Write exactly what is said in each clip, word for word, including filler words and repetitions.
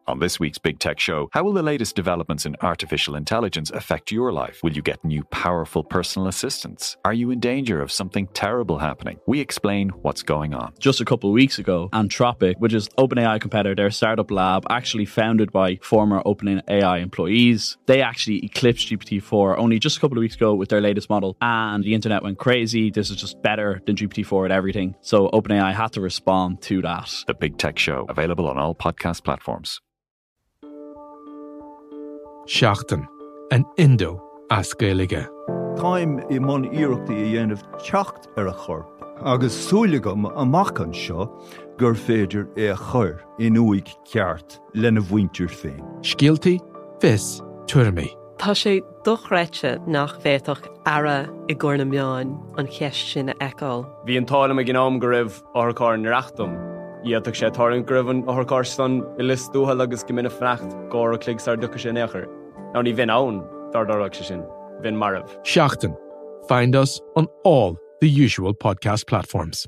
On this week's Big Tech Show, how will the latest developments in artificial intelligence affect your life? Will you get new powerful personal assistants? Are you in danger of something terrible happening? We explain what's going on. Just a couple of weeks ago, Anthropic, which is OpenAI competitor, their startup lab, actually founded by former OpenAI employees, they actually eclipsed G P T four only just a couple of weeks ago with their latest model, and the internet went crazy. This is just better than G P T four at everything. So OpenAI had to respond to that. The Big Tech Show, available on all podcast platforms. Seachtain, an Indo as Gaeilge. Táim I mon iarachtaí a dhéanamh teacht ar a chorp, agus súlagam amach an seo gur féidir é a chur in uig ceart lena bhaintir féin. Scialtaí, fis, tuirmí. Tá sé dochreite nach bhéadach ara I gcóna meáin an cheist sin a eáil. Bhí an tála me gnám go raibh orchár na reachtam. Iadach sé tarn gribhan orchár stan I lis dúhal agus go minic freacht gár a clig sar ducha sé nechar. Now ní bhín ann dar darach sé sin. Bhín marv. Seachtain. Find us on all the usual podcast platforms.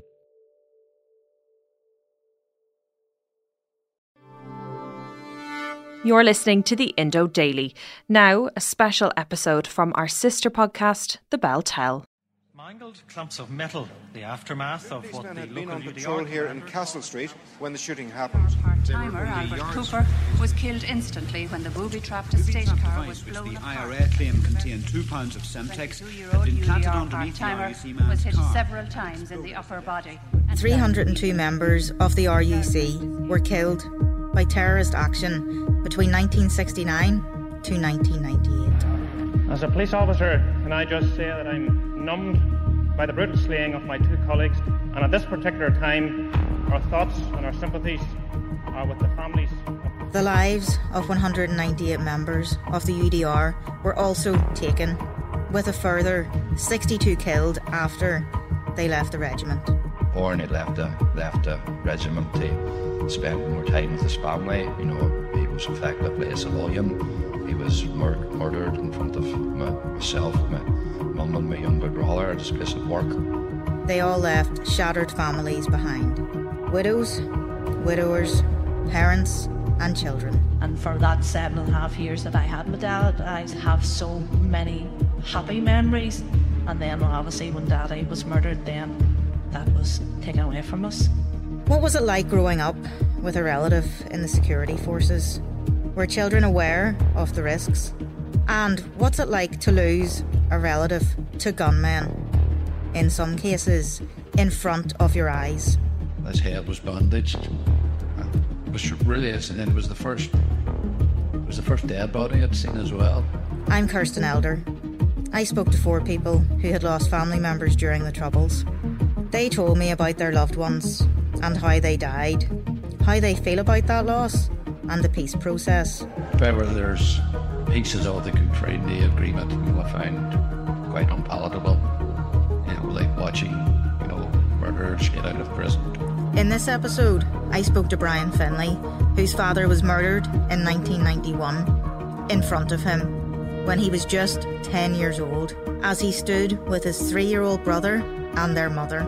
You're listening to the Indo Daily. Now, a special episode from our sister podcast, The Bell Tell. Mangled clumps of metal, the aftermath of what the had local been on U D R patrol here in Castle Street when the shooting happened. Part-timer Albert Cooper was killed instantly when the booby-trapped estate car was blown the apart. I R A claim contained two pounds of Semtex had been planted underneath the R U C man's was hit car. several times in the upper body. three hundred two members of the R U C were killed by terrorist action between nineteen sixty-nine to nineteen ninety-eight. As a police officer, can I just say that I'm numbed by the brutal slaying of my two colleagues, and at this particular time, our thoughts and our sympathies are with the families. Of the lives of one hundred ninety-eight members of the U D R were also taken, with a further sixty-two killed after they left the regiment. Born, he left the, left the regiment to spend more time with his family. You know, he was effectively a civilian. He was mur- murdered in front of my, myself, my mum and my younger brother at his place of work. They all left shattered families behind. Widows, widowers, parents and children. And for that seven and a half years that I had my dad, I have so many happy memories. And then obviously when Daddy was murdered, then that was taken away from us. What was it like growing up with a relative in the security forces? Were children aware of the risks? And what's it like to lose a relative to gunmen? In some cases, in front of your eyes. His head was bandaged. It was really, and then it was the first, it was the first dead body I'd seen as well. I'm Kirsten Elder. I spoke to four people who had lost family members during the Troubles. They told me about their loved ones and how they died, how they feel about that loss, and the peace process. If ever there's pieces of the Good Friday Agreement, I find quite unpalatable. You know, like watching, you know, murderers get out of prison. In this episode, I spoke to Brian Finlay, whose father was murdered in nineteen ninety-one in front of him when he was just ten years old, as he stood with his three-year-old brother and their mother.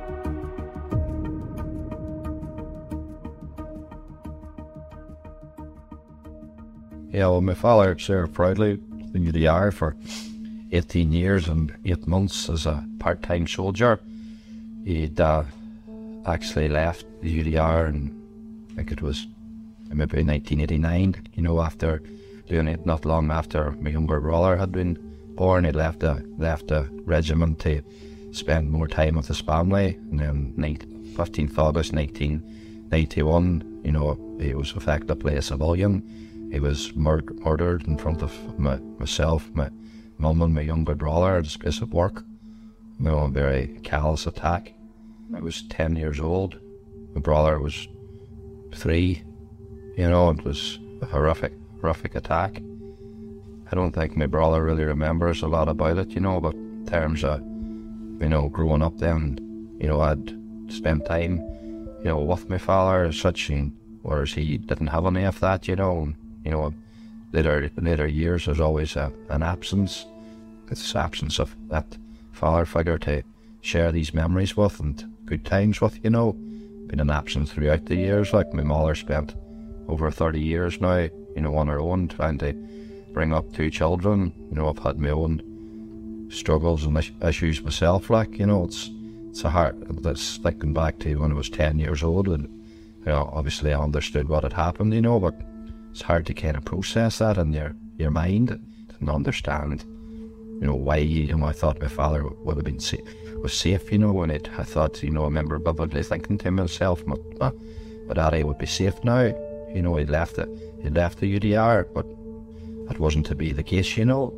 Yeah, well, my father served proudly in the U D R for eighteen years and eight months as a part-time soldier. He'd uh, actually left the U D R, and I think it was maybe nineteen eighty-nine, you know, after doing it not long after my younger brother had been born. He left the, left the regiment to spend more time with his family, and then fifteenth of August nineteen ninety-one, you know, he was effectively a civilian. He was mur- murdered in front of my, myself, my mum and my younger brother at his place of work. You know, a very callous attack. I was ten years old. My brother was three. You know, it was a horrific, horrific attack. I don't think my brother really remembers a lot about it, you know, but in terms of, you know, growing up then, you know, I'd spent time, you know, with my father as such, and whereas he didn't have any of that, you know. And, you know, later later years there's always a, an absence. It's absence of that father figure to share these memories with and good times with, you know. Been an absence throughout the years. Like my mother spent over thirty years now, you know, on our own, trying to bring up two children. You know, I've had my own struggles and issues myself, like, you know, it's it's a hard, that's thinking back to when I was ten years old, and, you know, obviously I understood what had happened, you know, but it's hard to kind of process that in your, your mind and understand, you know, why, you know, I thought my father would have been safe, was safe, you know, when it, I thought, you know, I remember vividly thinking to myself, my, my daddy would be safe now, you know, he'd left the, he'd left the U D R, but that wasn't to be the case, you know.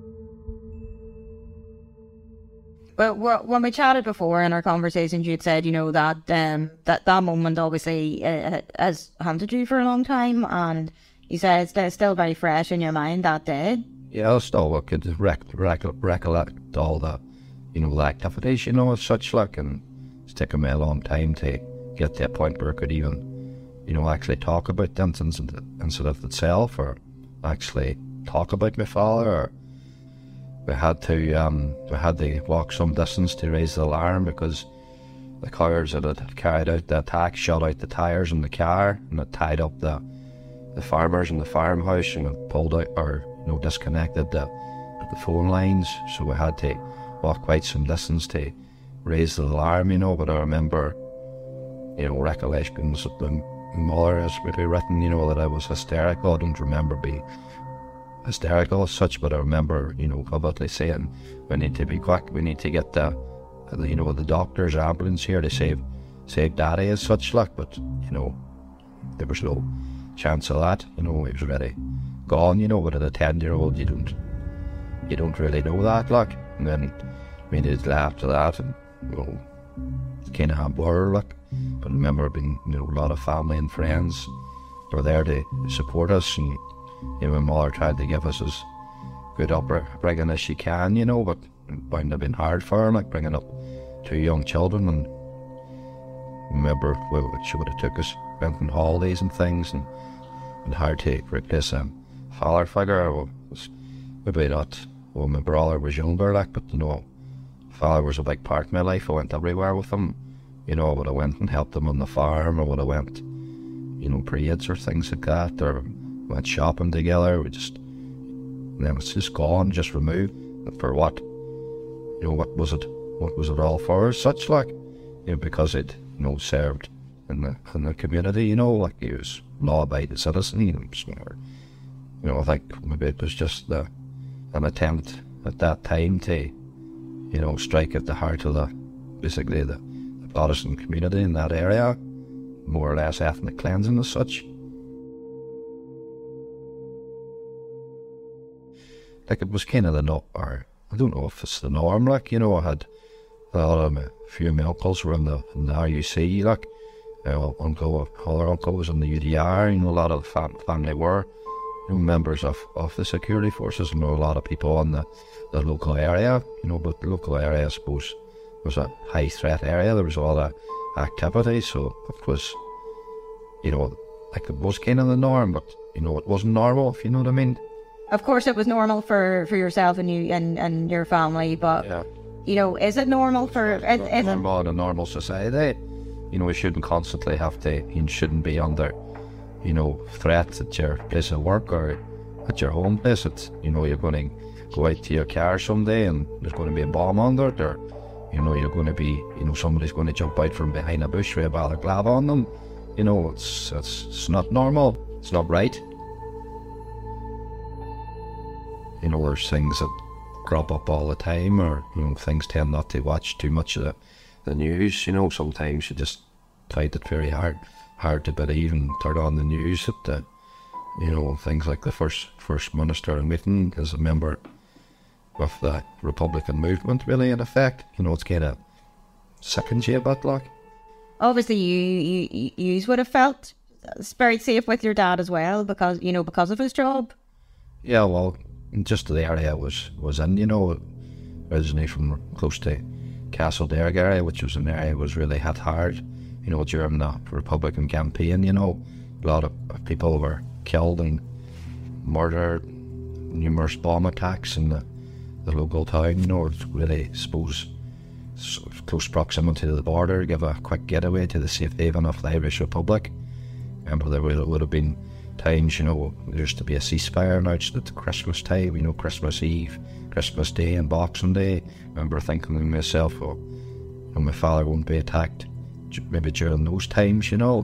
Well, when we chatted before in our conversations, you'd said, you know, that um, that, that moment obviously uh, has haunted you for a long time, and you said it's, it's still very fresh in your mind that day. Yeah, I still I could rec rec recollect all the, you know, the activities, you know, as such, like, and it's taken me a long time to get to a point where I could even, you know, actually talk about the incident, incident itself, or actually talk about my father. Or we had to um, we had to walk some distance to raise the alarm because the cars that had carried out the attack shot out the tyres in the car, and it tied up the the farmers in the farmhouse, and it pulled out, or, you know, disconnected the the phone lines. So we had to walk quite some distance to raise the alarm, you know. But I remember, you know, recollections of the mother has maybe written, you know, that I was hysterical. I don't remember being hysterical as such, but I remember, you know, vividly saying, we need to be quick, we need to get the, the you know, the doctor's ambulance here to save save daddy as such, like. But, you know, there was no chance of that, you know, he was already gone, you know. But at a ten year old, you don't you don't really know that, like. And then immediately after that, and, you know, it's kind of a blur, like. But I remember being, you know, a lot of family and friends were there to support us, and, you know, my mother tried to give us as good upbringing as she can, you know, but it would have been hard for her, like, bringing up two young children. And I remember, well, she would have took us, went on holidays and things, and it hard to replace a father figure. Well, was maybe not, well, my brother was younger, like, but, you know, father was a big part of my life. I went everywhere with him, you know. I would have went and helped him on the farm, I would have went, you know, parades or things like that, or went shopping together. We just, and then it's just gone, just removed. For what? You know, what was it? What was it all for? Such, like, you know, because it, you know, served in the in the community. You know, like, he was law-abiding citizen. You know, smart. You know, I think maybe it was just the, an attempt at that time to, you know, strike at the heart of the, basically the, the Protestant community in that area, more or less ethnic cleansing as such. Like, it was kind of the norm, or I don't know if it's the norm, like, you know. I had a lot of my, a few of my uncles were in the, in the R U C, like, you know, uncle, other uncle was in the U D R, you know, a lot of the fam family were, you know, members of, of the security forces. I know a lot of people in the, the local area, you know, but the local area, I suppose, was a high threat area. There was a lot of activity, so it was, you know, like, it was kind of the norm, but, you know, it wasn't normal, if you know what I mean. Of course, it was normal for, for yourself and you and, and your family, but, yeah, you know, is it normal for... Is, is normal in a normal society. You know, we shouldn't constantly have to, you shouldn't be under, you know, threats at your place of work or at your home place. It's, you know, you're going to go out to your car someday and there's going to be a bomb under it, or, you know, you're going to be, you know, somebody's going to jump out from behind a bush with a balaclava on them. You know, it's, it's, it's not normal. It's not right. You know, there's things that crop up all the time, or, you know, things tend not to watch too much of the, the news. You know, sometimes you just find it very hard hard to believe and turn on the news that, the, you know, things like the first first minister meeting as a member of the Republican movement, really, in effect. You know, it's kind of sickens you a bit, like. Obviously, you, you, you would have felt very safe with your dad as well, because, you know, because of his job. Yeah, well, just the area was was in, you know, originally from close to Castlederg area, which was an area that was really hit hard, you know, during the Republican campaign. You know, a lot of people were killed and murdered, numerous bomb attacks in the, the local town. You know, it's really, I suppose, close proximity to the border, give a quick getaway to the safe haven of the Irish Republic. Remember, there would, would have been times, you know, there used to be a ceasefire announced at Christmas time, you know, Christmas Eve, Christmas Day and Boxing Day. I remember thinking to myself, oh, you know, my father won't be attacked maybe during those times, you know.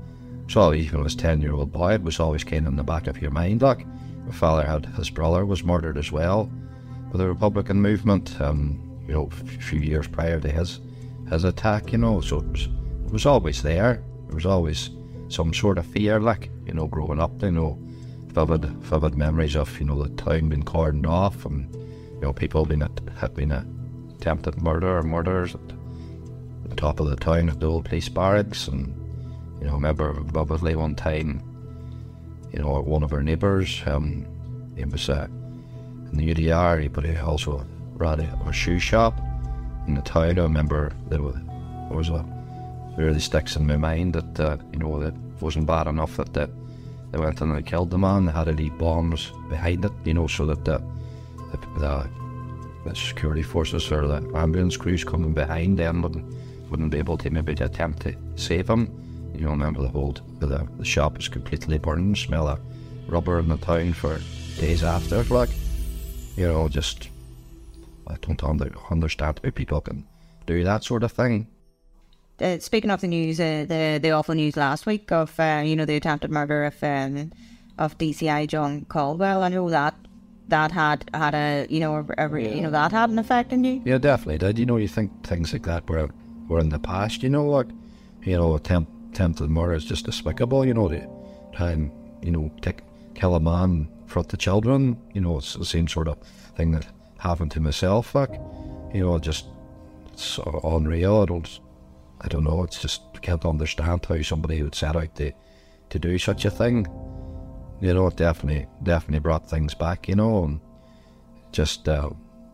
So even as a ten-year-old boy, it was always kind of in the back of your mind, like. My father had, his brother was murdered as well by the Republican movement, um, you know, a few years prior to his his attack, you know, so it was, it was always there. There was always some sort of fear, like, you know, growing up, you know, vivid, vivid memories of, you know, the town being cordoned off and, you know, people being at, had been attempted murder or murders at the top of the town at the old police barracks. And, you know, I remember vividly one time, you know, one of our neighbours, um, he was uh, in the U D R, but he also ran a, a shoe shop in the town. I remember there was, there was a really sticks in my mind that, uh, you know, it wasn't bad enough that they, they went and they killed the man. They had to leave bombs behind it, you know, so that the, the, the, the security forces or the ambulance crews coming behind them wouldn't, wouldn't be able to maybe to attempt to save him. You know, remember the whole, the, the shop was completely burned, smell of rubber in the town for days after, like, you know, just, I don't under, understand how people can do that sort of thing. Uh, speaking of the news, uh, the the awful news last week of uh, you know, the attempted murder of um, of D C I John Caldwell, I know that that had had a you know a, a, you know that had an effect on you. Yeah, definitely did. You know, you think things like that were were in the past. You know, like, you know, attempt, attempted murder is just despicable. You know, to try and, you know, take, kill a man in front of children. You know, it's the same sort of thing that happened to myself. Like, you know, just it's unreal. I don't. I don't know, it's just, I can't understand how somebody would set out to, to do such a thing. You know, it definitely, definitely brought things back, you know, and just, uh,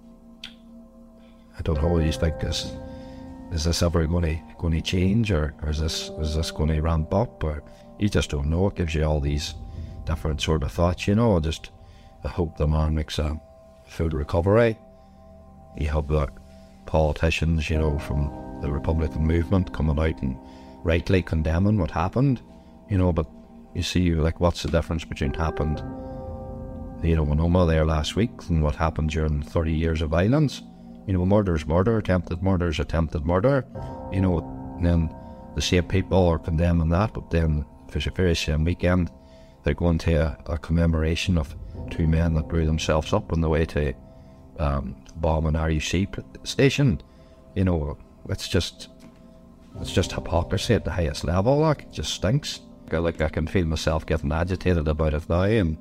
I don't know, you think, is, is this ever going to, going to change, or, or is this, is this going to ramp up, or you just don't know. It gives you all these different sort of thoughts, you know. I just, I hope the man makes a full recovery. You have the politicians, you know, from the Republican movement coming out and rightly condemning what happened, you know, but you see, like, what's the difference between happened, you know, in Omagh there last week and what happened during thirty years of violence? You know, murder's murder, attempted murder's attempted murder, you know, and then the same people are condemning that, but then for the very same weekend they're going to a, a commemoration of two men that blew themselves up on the way to um, bomb an R U C station. You know, it's just, it's just hypocrisy at the highest level, like, it just stinks. Like, I can feel myself getting agitated about it now, and,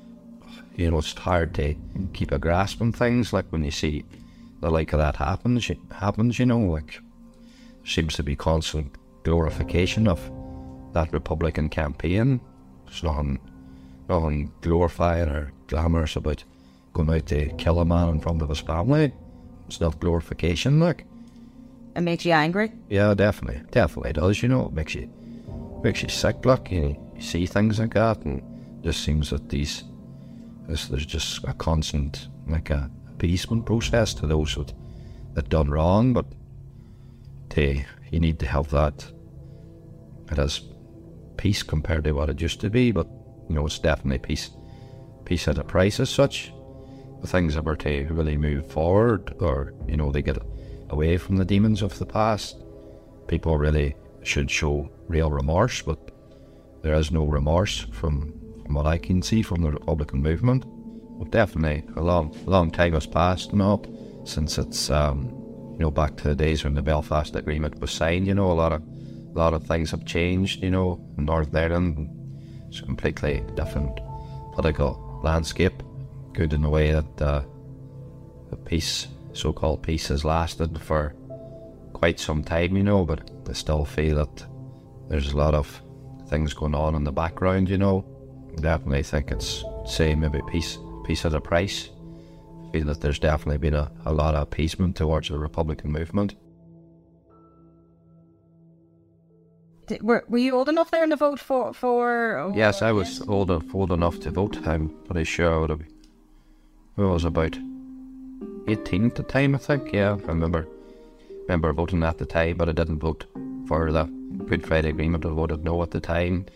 you know, it's hard to keep a grasp on things, like, when you see the like of that happens, happens, you know, like, there seems to be constant glorification of that Republican campaign. There's nothing, nothing glorifying or glamorous about going out to kill a man in front of his family. It's not glorification, like. It makes you angry? Yeah, definitely. Definitely does, you know. It makes you makes you sick, like, you, you see things like that, and it just seems that these there's, there's just a constant, like, a appeasement process to those that, that done wrong, but to, you need to have that, it has peace compared to what it used to be, but, you know, it's definitely peace peace at a price as such. The things that were to really move forward, or, you know, they get away from the demons of the past, people really should show real remorse, but there is no remorse from, from what I can see from the Republican movement. But definitely a long, long time has passed now since it's, um, you know, back to the days when the Belfast Agreement was signed. You know, a lot of, a lot of things have changed. You know, in Northern Ireland, it's a completely different political landscape. Good in a way that uh, the peace, so-called peace, has lasted for quite some time, you know, but I still feel that there's a lot of things going on in the background, you know. I definitely think it's, say, maybe peace, peace at a price. I feel that there's definitely been a, a lot of appeasement towards the Republican movement. Did, were, were you old enough there to vote for... for oh, yes, I was yes. old, old enough to vote. I'm pretty sure I would have... I was about eighteen at the time, I think. Yeah, I remember remember voting at the time, but I didn't vote for the Good Friday Agreement. I voted no at the time.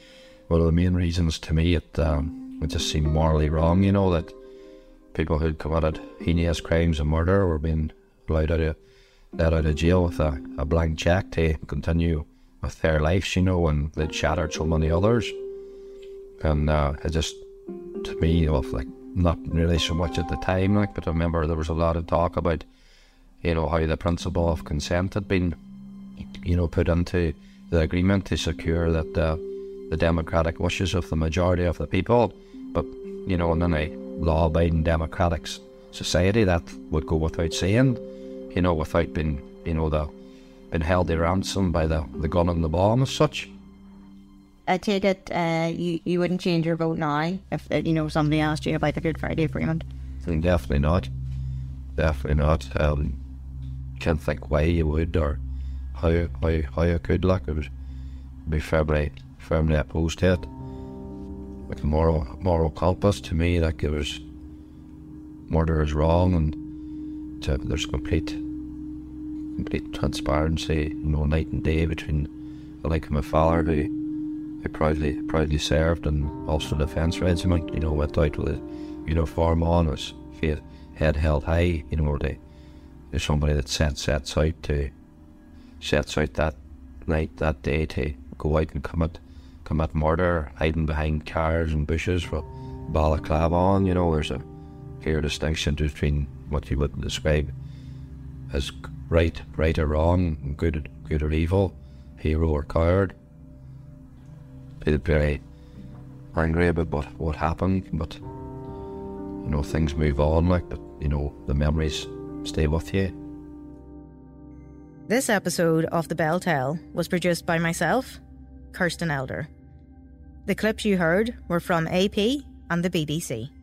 one of the main reasons to me it, um, it just seemed morally wrong, you know, that people who'd committed heinous crimes and murder were being allowed out of, let out of jail with a, a blank check to continue with their lives, you know, and they'd shattered so many others. And uh, it just, to me, well, like, not really so much at the time, like, but I remember there was a lot of talk about, you know, how the principle of consent had been, you know, put into the agreement to secure that uh, the democratic wishes of the majority of the people, but, you know, in any law-abiding democratic society that would go without saying, you know, without being, you know, the, being held to ransom by the, the gun and the bomb as such. I take it uh, you, you wouldn't change your vote now if, uh, you know, somebody asked you about the Good Friday Agreement? Definitely not. Definitely not. Um, can't think why you would or how how, how you could. Like, it would be firmly, firmly opposed to it. Like a moral, moral compass to me, like, it was murder is wrong, and to, there's complete, complete transparency, you know, night and day between the like of my father, who I proudly proudly served in Ulster Defence Regiment, you know, went out with a uniform on, was head held high, you know, they, there's somebody that set, sets out to, sets out that night, that day to go out and commit, commit murder, hiding behind cars and bushes with balaclava on, you know. There's a clear distinction between what you would describe as right, right or wrong, good, good or evil, hero or coward. Feel very angry about what, what happened, but, you know, things move on, like, but, you know, the memories stay with you. This episode of The Bell Tell was produced by myself, Kirsten Elder. The clips you heard were from A P and the B B C.